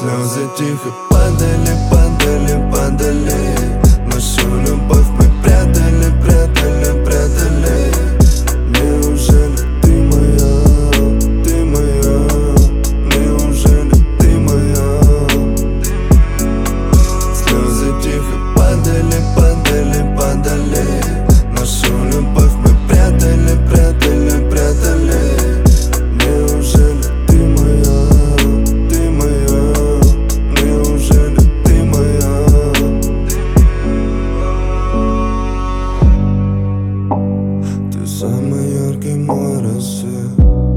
Слезы тихо падали, падали, падали. Нашу любовь мы прятали, прятали, прятали. Неужели ты моя, ты моя? Неужели ты моя? Слезы тихо падали, падали, падали. Нашу любовь мы прятали, прятали, прятали. Неужели ты моя, ты моя? Неужели ты моя? Ты самый яркий мой рассвет,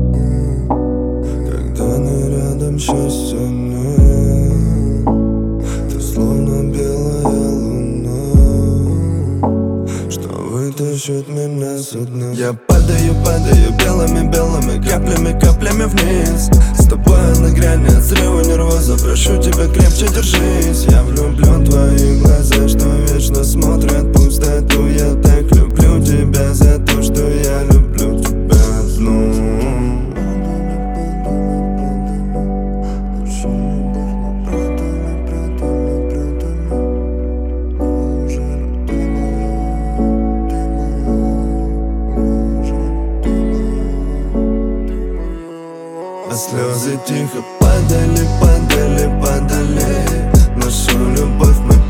когда не рядом, счастья нет. Ты словно белая луна, что вытащит меня со дна. Я падаю, падаю белыми, белыми каплями, каплями вниз. С тобой на грани взрыва нервоза. Прошу тебя, крепче держись. Я влюблен в твои глаза, что вечно смотрят в пустоту. Я так люблю тебя за то, что я люблю тебя одну. А слезы тихо падали, падали, падали. Нашу любовь мы